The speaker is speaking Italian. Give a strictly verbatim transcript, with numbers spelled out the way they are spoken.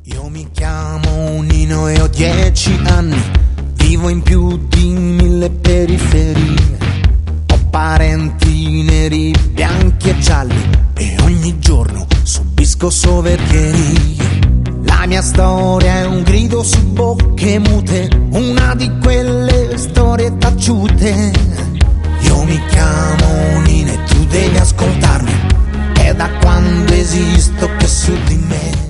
Io mi chiamo Nino e ho dieci anni, vivo in più di mille periferie. Ho parenti neri, bianchi e gialli e ogni giorno subisco soverchierie. La mia storia è un grido su bocche mute, una di quelle storie taciute. Io mi chiamo Nino e tu devi ascoltarmi, è da quando esisto che su di me